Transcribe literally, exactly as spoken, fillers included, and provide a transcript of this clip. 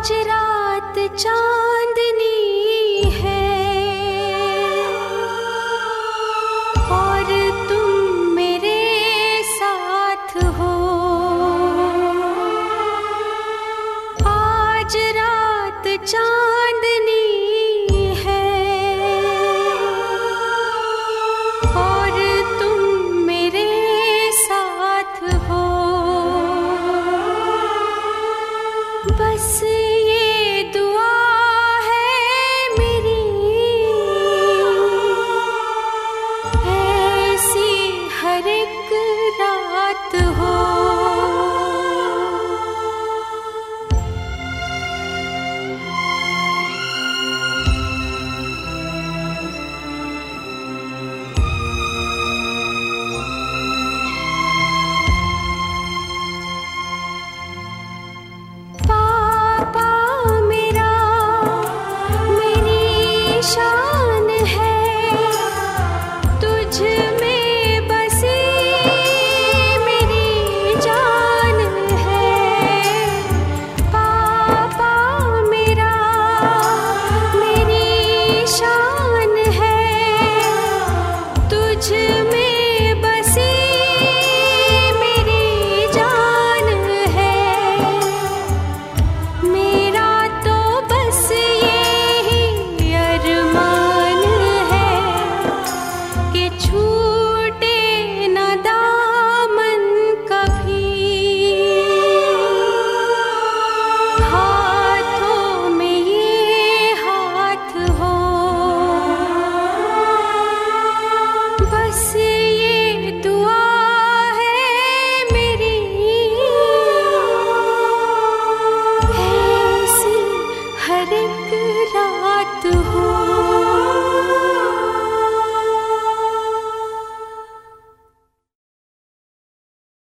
आज रात चांदनी है और तुम मेरे साथ हो। आज रात चांदनी है और तुम मेरे साथ हो। बस ये दुआ है मेरी, ऐसी हर एक रात हो। शान है तुझ में बसी मेरी जान है। पापा मेरा मेरी शान है तुझ में बसी मेरी जान है। मेरा तो बस ये अरमान है कि छूटे न दामन कभी। हाथों में ये हाथ हो, बस ये दुआ है मेरी, ऐसी हर एक रात